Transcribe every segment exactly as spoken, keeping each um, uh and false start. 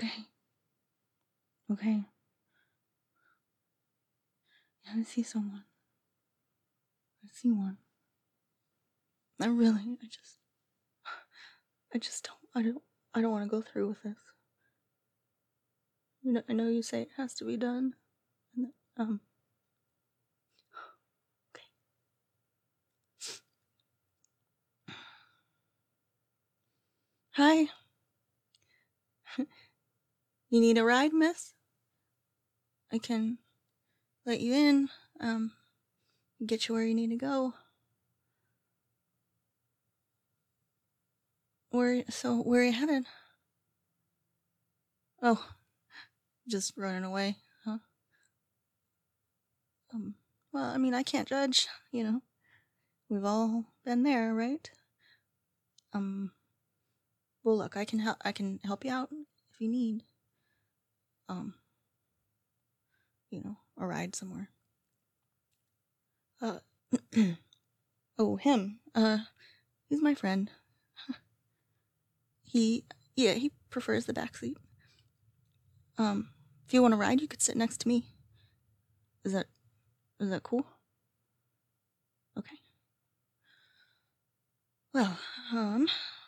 Okay. Okay. I see someone. I see one. I really, I just, I just don't, I don't, I don't want to go through with this. You know, I know you say it has to be done. And that, um, okay. Hi. You need a ride, miss? I can let you in, um, get you where you need to go. Where, so, where are you headed? Oh, just running away, huh? Um, well, I mean, I can't judge, you know. We've all been there, right? Um, well, look, I can help, I can help you out if you need, um, you know, a ride somewhere. Uh, oh, him, uh, he's my friend. He, yeah, he prefers the backseat. Um, if you want to ride, you could sit next to me. Is that, is that cool? Okay. Well, um,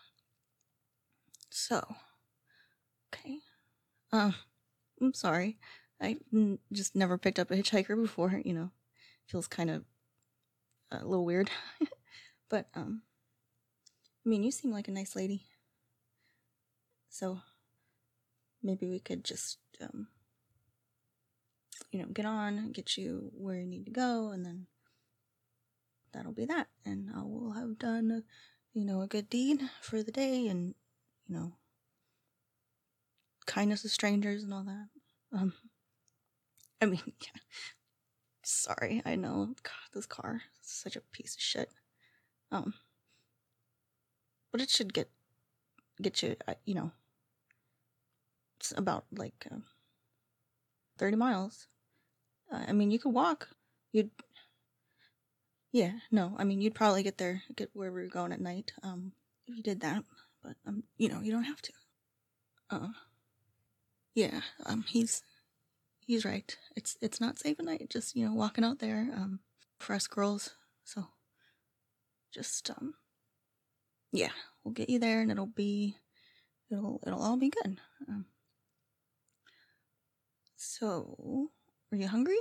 so, okay. Um, I'm sorry. I n- just never picked up a hitchhiker before, you know. Feels kind of uh, a little weird. But, um, I mean, you seem like a nice lady. So, maybe we could just, um, you know, get on, get you where you need to go, and then that'll be that. And I will have done, a, you know, a good deed for the day and, you know, kindness to strangers and all that. Um, I mean, yeah. Sorry, I know. God, this car is such a piece of shit. Um, but it should get get you, uh, you know, it's about like uh, thirty miles. Uh, I mean, you could walk. You'd, yeah, no, I mean, you'd probably get there, get where we were going at night, um, if you did that. But, um, you know, you don't have to. Uh, yeah, um, he's, he's right. It's, it's not safe at night, just, you know, walking out there, um, for us girls. So, just, um, yeah, we'll get you there and it'll be, it'll, it'll all be good. Um, so, are you hungry?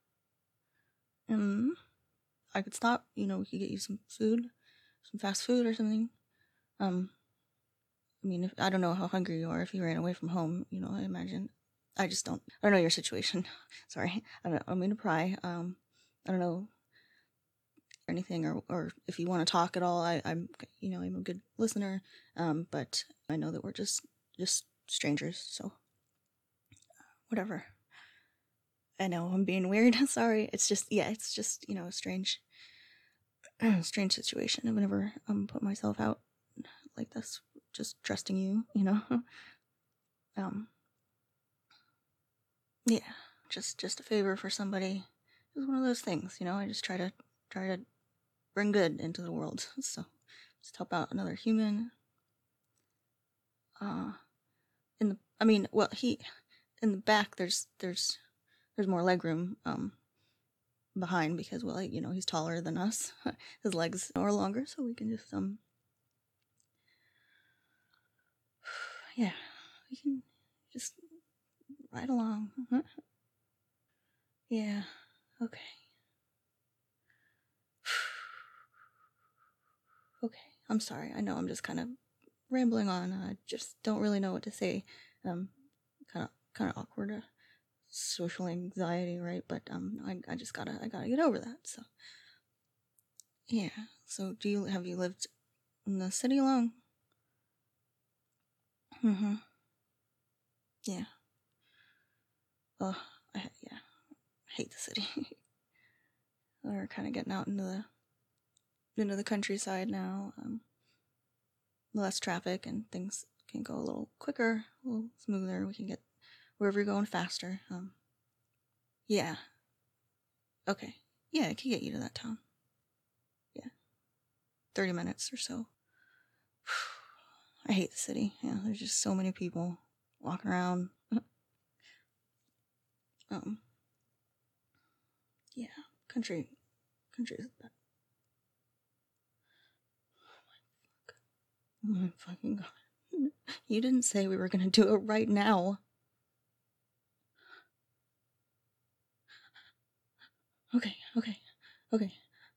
Um, I could stop, you know, we could get you some food, some fast food or something. Um, I mean, if, I don't know how hungry you are if you ran away from home, you know, I imagine. I just don't, I don't know your situation. Sorry. I don't, I don't mean to pry. Um, I don't know anything or, or if you want to talk at all. I, I'm, you know, I'm a good listener. Um, but I know that we're just, just strangers. So whatever. I know I'm being weird. Sorry. It's just, yeah, it's just, you know, a strange, strange situation. I've never um put myself out like this, just trusting you, you know. um, yeah, just just a favor for somebody. It's one of those things, you know. I just try to try to bring good into the world, so just help out another human. Uh, in the, I mean, well, he in the back. There's there's there's more leg room. Um, behind because well, you know, he's taller than us. His legs are longer, so we can just um, yeah, we can just ride along. Yeah, okay. Okay, I'm sorry. I know I'm just kind of rambling on. I just don't really know what to say. Um, kind of kind of awkward, uh, social anxiety, right? But um, I I just gotta I gotta get over that. So yeah. So do you have you lived in the city long? Mm-hmm. Yeah. Oh, I, yeah. I hate the city. We're kind of getting out into the into the countryside now. Um, less traffic and things can go a little quicker, a little smoother. We can get wherever you're going faster. Um, yeah. Okay. Yeah, I can get you to that town. Yeah. thirty minutes or so. I hate the city. Yeah, there's just so many people walking around. um, yeah, country, country is bad. Oh my fucking god. You didn't say we were gonna do it right now. Okay, okay, okay.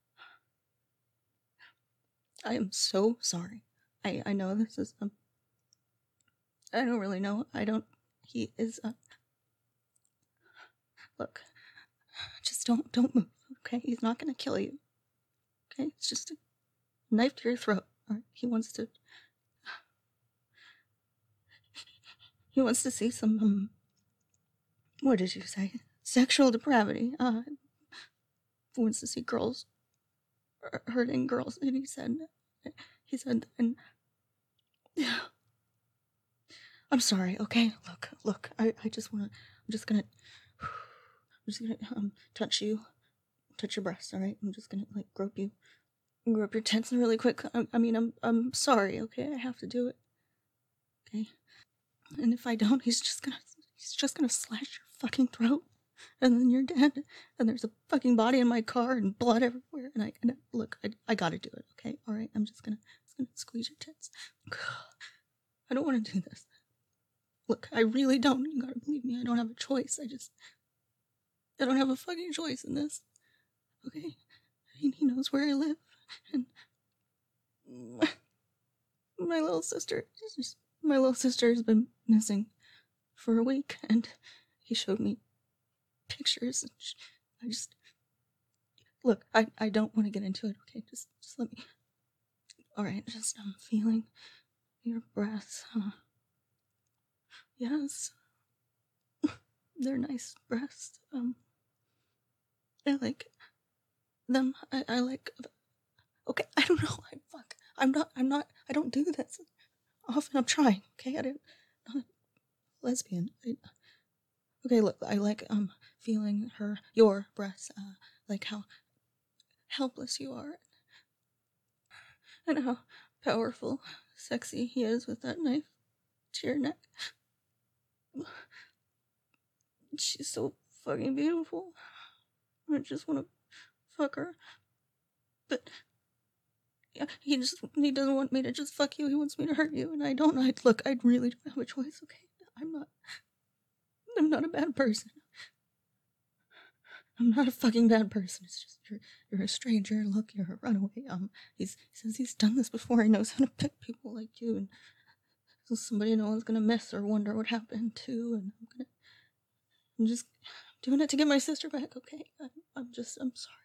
I am so sorry. I, I know this is, um, I don't really know. I don't, he is, uh, look, just don't, don't move, okay? He's not gonna kill you, okay? It's just a knife to your throat. Alright, he wants to, he wants to see some, um, what did you say? Sexual depravity. Uh, he wants to see girls hurting girls, and he said, he said, and I'm sorry, okay? Look, look, I, I just wanna, I'm just gonna, I'm just gonna, um, touch you, touch your breast, alright? I'm just gonna, like, grope you, grope your tits really quick. I, I mean, I'm, I'm sorry, okay? I have to do it, okay? And if I don't, he's just gonna, he's just gonna slash your fucking throat, and then you're dead, and there's a fucking body in my car, and blood everywhere, and I, and I look, I, I gotta do it, okay? Alright, I'm just gonna, just gonna squeeze your tits. I don't wanna do this. Look, I really don't. You gotta believe me. I don't have a choice. I just... I don't have a fucking choice in this. Okay? He, he knows where I live. And... My, my little sister... Just, my little sister has been missing for a week. And he showed me pictures. And she, I just... Look, I, I don't want to get into it, okay? Just, just let me... Alright, just, I'm um, feeling your breath. Huh? Yes. They're nice breasts. Um, I like them. I, I like. Okay, I don't know. I fuck. I'm not. I'm not. I don't do this often. I'm trying. Okay, I didn't. I'm not lesbian. I, okay, look. I like um feeling her your breasts. Uh, like how helpless you are, and how powerful, sexy he is with that knife to your neck. She's so fucking beautiful. I just want to fuck her. But yeah, he just he doesn't want me to just fuck you. He wants me to hurt you, and I don't. I look. I really don't have a choice. Okay, I'm not. I'm not a bad person. I'm not a fucking bad person. It's just you're you're a stranger. Look, you're a runaway. Um, he's he says he's done this before. He knows how to pick people like you, and so somebody no one's gonna miss or wonder what happened to. And I'm gonna. I'm just doing it to get my sister back. Okay, I'm, I'm just. I'm sorry.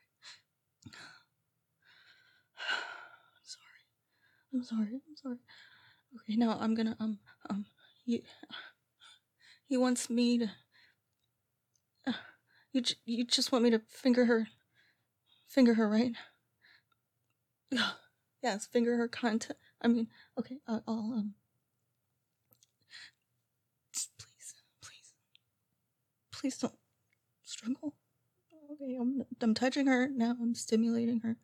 I'm sorry. I'm sorry. Okay, now I'm gonna um um you. He wants me to. Uh, you j- you just want me to finger her. Finger her, right? Yes, finger her cunt. I mean, okay. Uh, I'll um. Please, please, please don't struggle. Okay, I'm I'm touching her now. I'm stimulating her.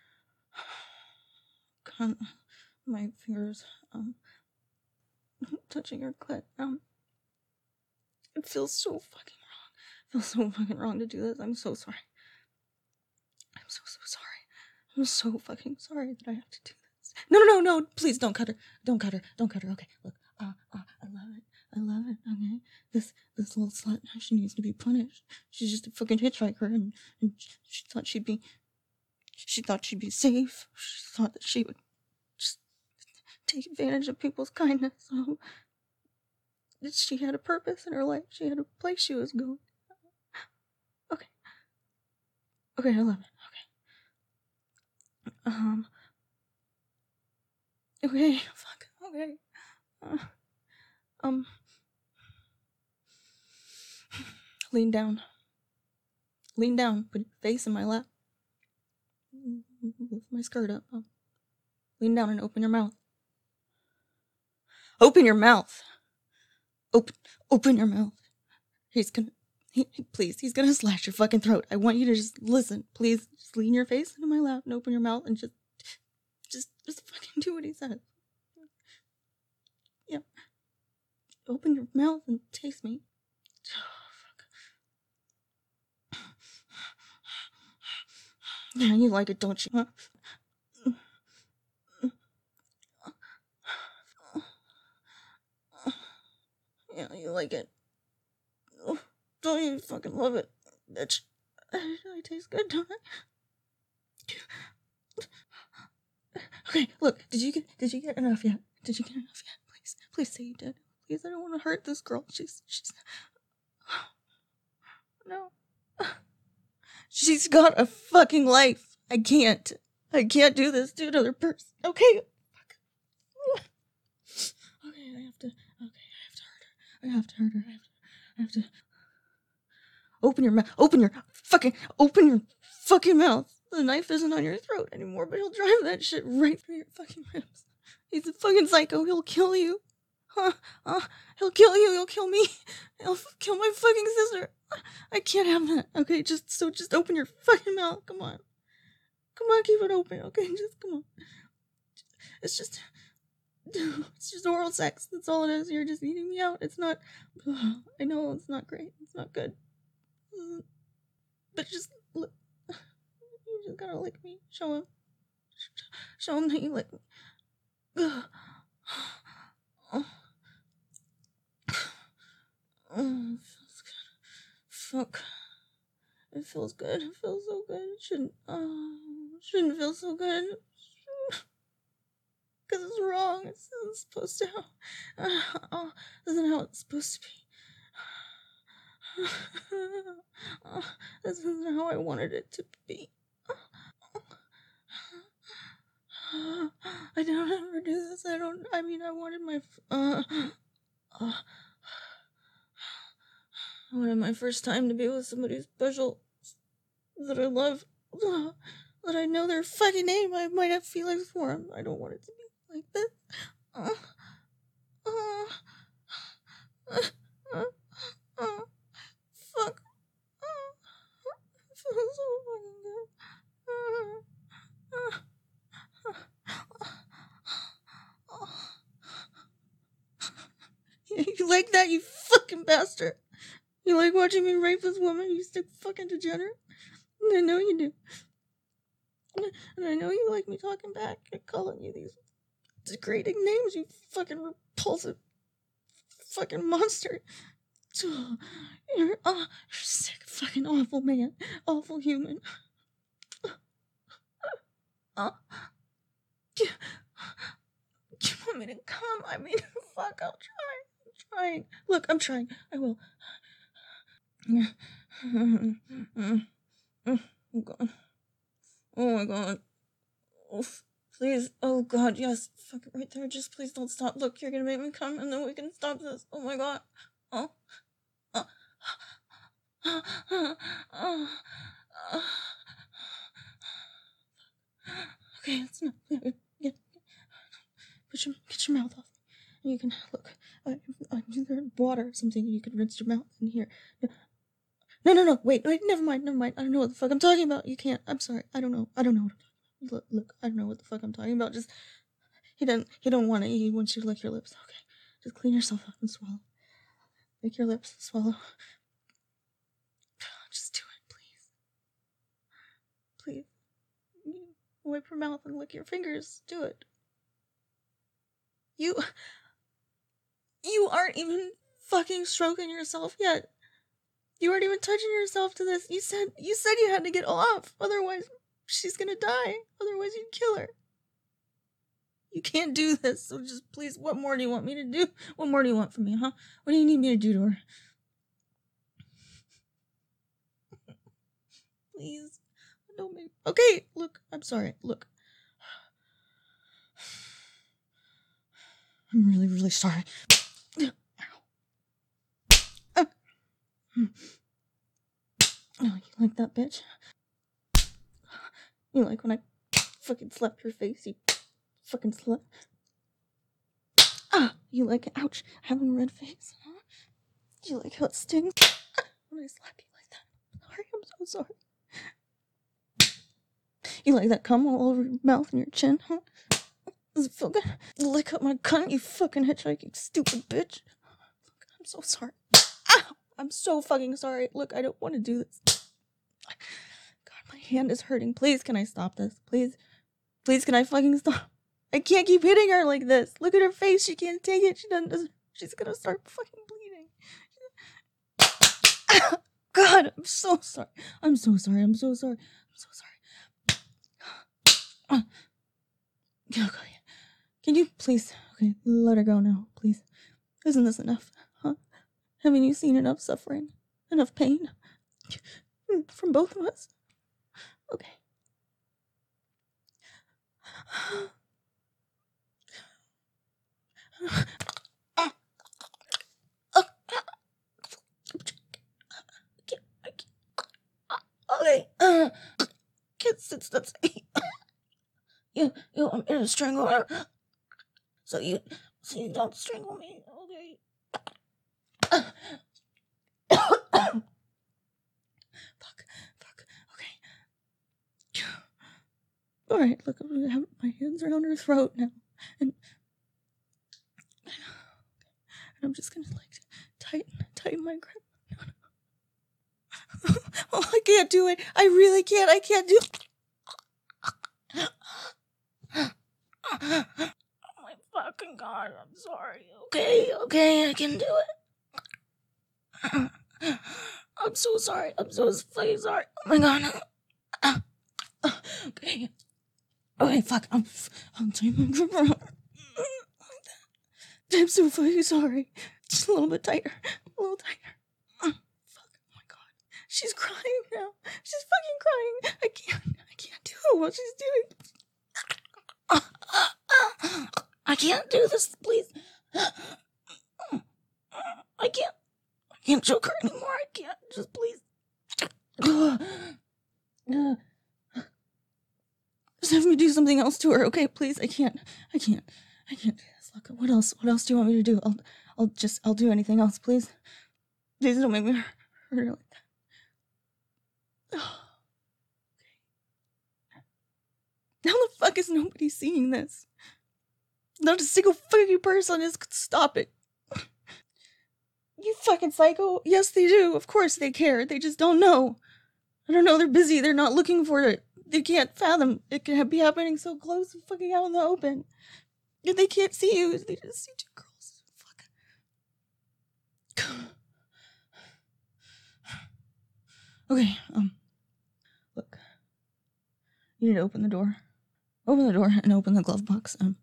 Cunt. My fingers um. touching her clit. Um. It feels so fucking wrong. It feels so fucking wrong to do this. I'm so sorry. I'm so, so sorry. I'm so fucking sorry that I have to do this. No, no, no, no. Please don't cut her. Don't cut her. Don't cut her. Okay, look. Uh, uh, I love it. I love it. Okay. This, this little slut, she needs to be punished. She's just a fucking hitchhiker, and, and she thought she'd be, she thought she'd be safe. She thought that she would just take advantage of people's kindness. So, she had a purpose in her life. She had a place she was going. Okay. Okay, I love it. Okay. Um. Okay. Fuck. Okay. Uh, um. Lean down. Lean down. Put your face in my lap. Lift my skirt up. Um, lean down and open your mouth. Open your mouth. Open. Open your mouth. He's gonna. He, please, he's gonna slash your fucking throat. I want you to just listen. Please, just lean your face into my lap and open your mouth and just, just, just fucking do what he says. Yep. open your mouth and taste me. Oh, fuck. Yeah, you like it, don't you, huh? Yeah, you like it. Oh, don't you fucking love it, bitch? I, I taste good, don't I? Okay, look. Did you get? Did you get enough yet? Did you get enough yet? Please, please say you did. Please, I don't want to hurt this girl. She's, she's. No. She's got a fucking life. I can't. I can't do this to another person. Okay. Fuck. Okay, I have to. Okay, I have to hurt her. I have to hurt her. I have to. I have to. Open your mouth. Open your fucking. Open your fucking mouth. The knife isn't on your throat anymore, but he'll drive that shit right through your fucking ribs. He's a fucking psycho. He'll kill you. Huh? Uh, he'll kill you. He'll kill me. He'll f- kill my fucking sister. I can't have that. Okay, just so just open your fucking mouth. Come on. Come on, keep it open. Okay, just come on. It's just. It's just oral sex. That's all it is. You're just eating me out. It's not. I know it's not great. It's not good. But just look. You just gotta lick me. Show him. Show him that you lick me. Oh. Oh, it feels good. Fuck. It feels good. It feels so good. It shouldn't. Oh, it shouldn't feel so good. Because it's wrong. It's not supposed to. Uh, oh, this isn't how it's supposed to be. Oh, this isn't how I wanted it to be. I don't ever do this. I don't. I mean, I wanted my. Uh, uh, I wanted my first time to be with somebody special that I love, uh, that I know their fucking name. I might have feelings for them. I don't want it to be like this. Uh, uh, uh, uh, uh, fuck. Uh, it feels so fucking good. Uh, uh, You like that, you fucking bastard? You like watching me rape this woman, you sick fucking degenerate? And I know you do. And I know you like me talking back and calling you these degrading names, you fucking repulsive fucking monster. You're, oh, you're sick, fucking awful man. Awful human. Uh, you, you want me to come? I mean, fuck, I'll try. I'm trying. Look, I'm trying. I will. Oh, God. Oh, my God. Oof. Please. Oh, God, yes. Fuck it right there. Just please don't stop. Look, you're gonna make me come, and then we can stop this. Oh, my God. Oh. Oh. Oh. Okay, it's not. Get, get, put your, get your mouth off. And you can look. Uh, uh, there's water or something. You can rinse your mouth in here. No, no, no. Wait, wait. Never mind. Never mind. I don't know what the fuck I'm talking about. You can't. I'm sorry. I don't know. I don't know what I'm talking about. Look, look. I don't know what the fuck I'm talking about. Just he doesn't. He don't want it. He wants you to lick your lips. Okay. Just clean yourself up and swallow. Lick your lips. Swallow. Just do it, please. Please. Wipe your mouth and lick your fingers. Do it. You. You aren't even fucking stroking yourself yet. You aren't even touching yourself to this. You said you said you had to get off. Otherwise, she's gonna die. Otherwise, you'd kill her. You can't do this. So just please, what more do you want me to do? What more do you want from me, huh? What do you need me to do to her? Please. Don't make. Okay, look. I'm sorry. Look. I'm really, really sorry. Oh, you like that, bitch? You like when I fucking slap your face? You fucking slut. Ah, you like it? Ouch, having a red face, huh? You like how it stings when I slap you like that? Sorry, I'm so sorry. You like that cum all over your mouth and your chin, huh? Does it feel good? Lick up my cunt, you fucking hitchhiking stupid bitch. I'm so sorry. Ow! I'm so fucking sorry. Look, I don't want to do this. God, my hand is hurting. Please, can I stop this? Please. Please, can I fucking stop? I can't keep hitting her like this. Look at her face. She can't take it. She doesn't. She's gonna start fucking bleeding. God, I'm so sorry. I'm so sorry. I'm so sorry. I'm so sorry. Okay. Can you please, okay, let her go now, please. Isn't this enough, huh? Haven't you seen enough suffering? Enough pain? From both of us? Okay. Okay. Uh, can't sit still. You, you want me to strangle her? So you, so you don't strangle me, okay? Fuck, fuck, okay. Alright, look, I have my hands around her throat now. And, and I'm just gonna, like, tighten, tighten my grip. Oh, I can't do it. I really can't. I can't do it. Oh my fucking God, I'm sorry. Okay, okay, I can do it. I'm so sorry. I'm so fucking sorry. Oh my God. Okay. Okay, fuck. I'm, I'm taking my grip. I'm so fucking sorry. Just a little bit tighter. A little tighter. Fuck. Oh my God. She's crying now. She's fucking crying. I can't. I can't do what she's doing. I can't do this, please. I can't. I can't choke her anymore. I can't. Just please. Just have me do something else to her, okay? Please. I can't. I can't. I can't do this. Look, what else? What else do you want me to do? I'll. I'll just. I'll do anything else, please. Please don't make me hurt her like that. Okay. How the fuck is nobody seeing this? Not a single fucking person is stop it. You fucking psycho. Yes, they do. Of course they care. They just don't know. I don't know. They're busy. They're not looking for it. They can't fathom it can be happening so close and fucking out in the open. And they can't see you. They just see two girls. Fuck. Okay, um, look. You need to open the door. Open the door and open the glove box. Um,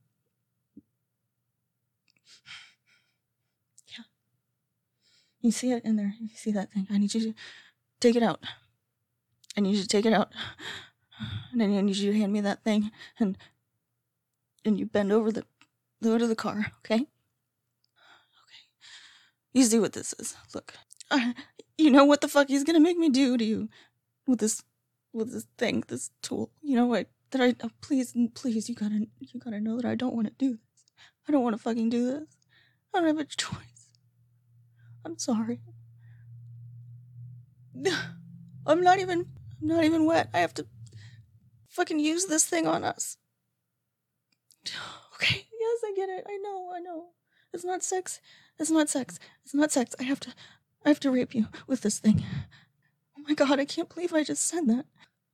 yeah. You see it in there? You see that thing? I need you to take it out. I need you to take it out. And then I need you to hand me that thing. And and you bend over the, the hood of the car, okay? Okay. You see what this is. Look. Uh, you know what the fuck he's gonna make me do to you with this with this thing, this tool. You know what? That I oh, please, please, you gotta you gotta know that I don't want to do this. I don't want to fucking do this. I don't have a choice. I'm sorry. I'm not even I'm not even wet. I have to fucking use this thing on us. Okay, yes, I get it. I know, I know. It's not sex. It's not sex. It's not sex. I have to I have to rape you with this thing. Oh my God, I can't believe I just said that.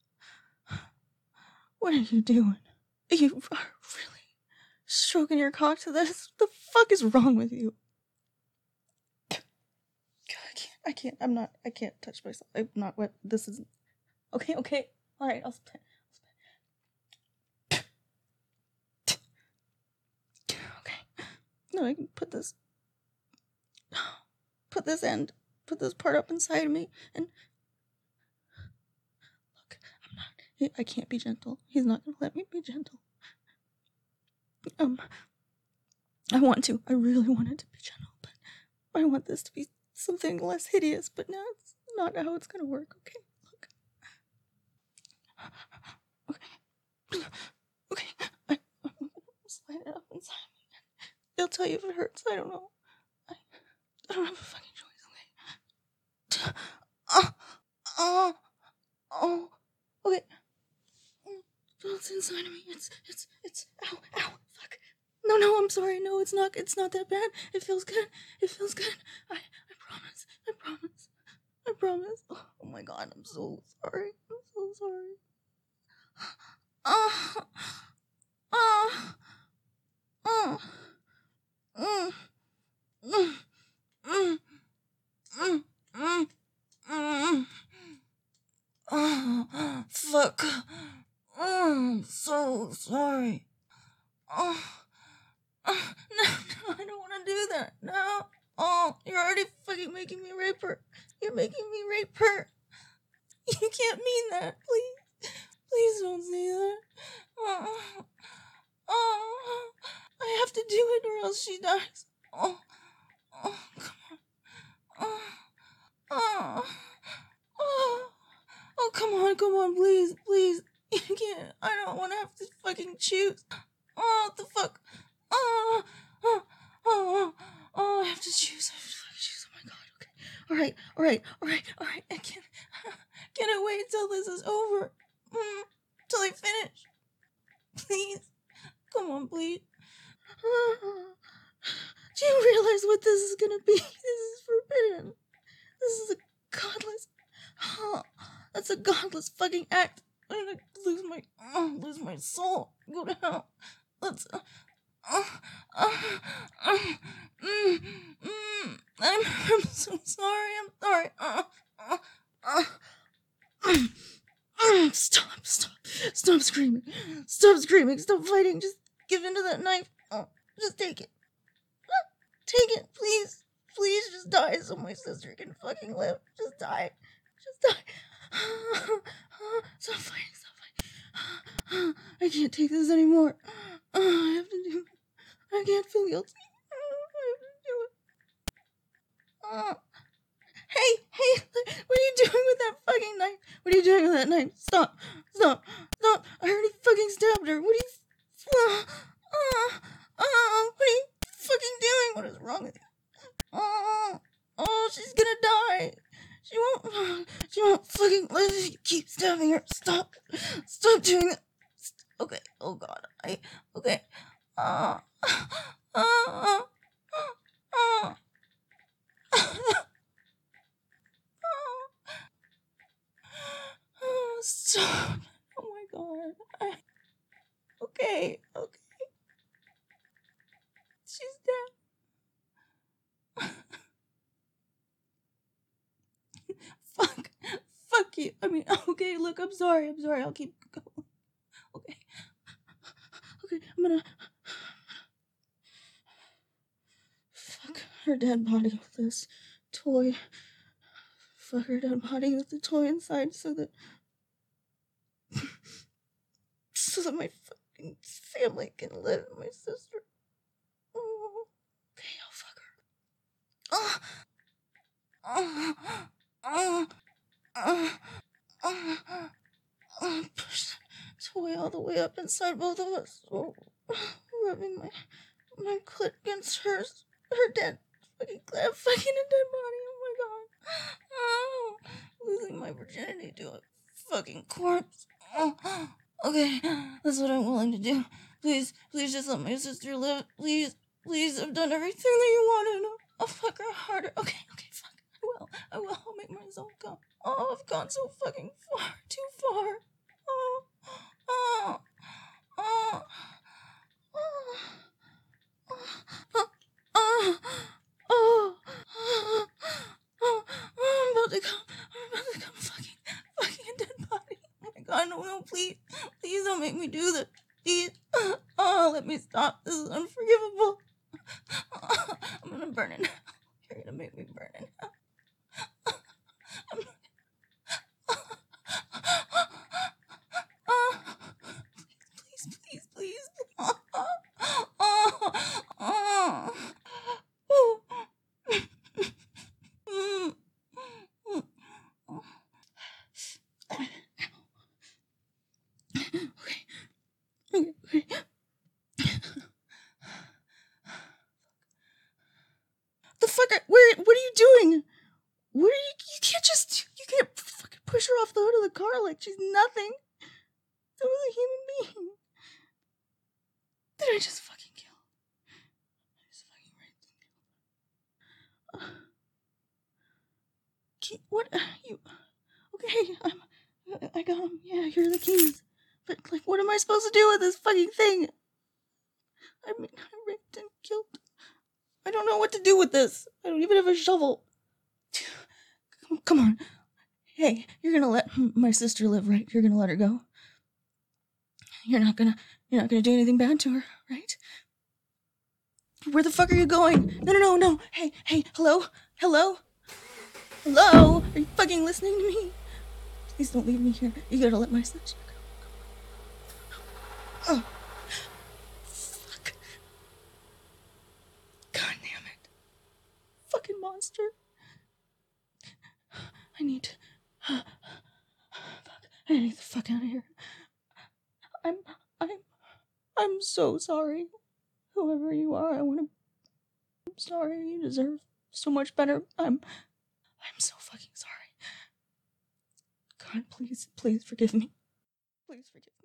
What are you doing? You are really stroking your cock to this? What the fuck is wrong with you? God, I can't. I can't. I'm not. I can't touch myself. I'm not wet. This is. Okay, okay. Alright, I'll spit. I'll spit. Okay. No, I can put this. Put this end. Put this part up inside of me and. Look, I'm not. I can't be gentle. He's not gonna let me be gentle. Um. I want to. I really want it to be gentle, but I want this to be something less hideous, but now it's not how it's gonna work, okay? Look. Okay. Okay. I, I'm gonna slide it up inside me. They'll tell you if it hurts. I don't know. I, I don't have a fucking choice, okay? Oh. Oh. Oh. Okay. It's inside of me. It's, it's, it's, ow, ow, fuck. No, no, I'm sorry. No, it's not. It's not that bad. It feels good. It feels good. I, I promise. I promise. I promise. Oh, oh my god, I'm so sorry. I'm so sorry. Oh, oh, oh, mm, mm, mm, mm, mm, mm. Oh, fuck. Oh, I'm so sorry. Oh, oh, no, no, I don't want to do that. No. Oh, you're already fucking making me rape her. You're making me rape her. You can't mean that. Please. Please don't say that. Oh, oh, I have to do it or else she dies. Oh, oh, come on. Oh, oh, oh, oh, come on, come on, please, please. You can't. I don't want to have to fucking choose. Oh, what the fuck? Oh, oh, oh, oh, oh, I have to choose. I have to fucking choose. Oh my god, okay. Alright, alright, alright, alright. I can't, can I wait till this is over? Mm, till I finish. Please. Come on, please. Do you realize what this is gonna be? This is forbidden. This is a godless. Oh, that's a godless fucking act. I'm gonna lose my, oh, lose my soul. Go to hell. Let's. Uh, uh, uh, uh, mm, mm, I'm. I'm so sorry. I'm sorry. Uh, uh, uh, mm, mm, stop! Stop! Stop screaming! Stop screaming! Stop fighting! Just give into that knife. Oh, just take it. Take it, please. Please just die so my sister can fucking live. Just die. Just die. Stop fighting, stop fighting. I can't take this anymore. I have to do it. I can't feel guilty. I have to do it. Hey, hey, what are you doing with that fucking knife? What are you doing with that knife? Stop, stop, stop. I already fucking stabbed her. What are you... Uh, uh, uh, what are you fucking doing? What is wrong with you? Oh, oh, she's gonna die. She won't, she won't fucking live if you keep stabbing her. Stop, stop doing that. Okay, oh god, I, okay. Uh, uh, uh, uh, uh, stop. Oh my god. I, okay, okay. She's dead. Fuck. Fuck you. I mean, okay, look, I'm sorry. I'm sorry. I'll keep going. Okay. Okay, I'm gonna... Fuck her dead body with this toy. Fuck her dead body with the toy inside so that... so that my fucking family can live. My sister. Oh. Okay, I'll fuck her. Oh. Oh. Oh. Oh. Oh. Oh. Push the toy all the way up inside both of us. Oh. Rubbing my my clit against hers. Her dead fucking clit. Fucking a dead body. Oh my god. Oh. Losing my virginity to a fucking corpse. Oh. Okay, that's what I'm willing to do. Please, please just let my sister live. Please, please, I've done everything that you wanted. I'll fuck her harder. Okay, okay, fuck. I will. I will. I'll make myself come. Oh, I've gone so fucking far. Too far. Oh, oh, oh, oh, oh, oh, oh, oh, oh, I'm about to come. I'm about to come fucking, fucking a dead body. Oh my god, no, no, please. Please don't make me do this. Please. Oh, let me stop. This is unforgivable. Oh, I'm gonna burn it now. You're gonna make me burn it now. I'm... Oh, please, please, please. Oh, oh, oh, oh. Oh. Mm. Mm. Oh. Okay. Okay, okay. The fuck? Are, where? What are you doing? Where? Are you, you can't just. You can't fucking push her off the hood of the car like she's nothing. That was a human being. Did I just fucking kill? key, what, you, okay, I'm, I got them, yeah, here are the keys. But, like, what am I supposed to do with this fucking thing? I mean, I raped and killed. I don't know what to do with this. I don't even have a shovel. Come on. Hey, you're gonna let my sister live, right? You're gonna let her go. You're not gonna, you're not gonna do anything bad to her, right? Where the fuck are you going? No, no, no, no. Hey, hey, hello? Hello? Hello? Are you fucking listening to me? Please don't leave me here. You gotta let my sister go. Oh. Fuck. God damn it. Fucking monster. I need to... Fuck. I need to get the fuck out of here. I'm... I'm... I'm so sorry. Whoever you are, I want to... I'm sorry. You deserve so much better. I'm... I'm so fucking sorry. God, please, please forgive me. Please forgive me.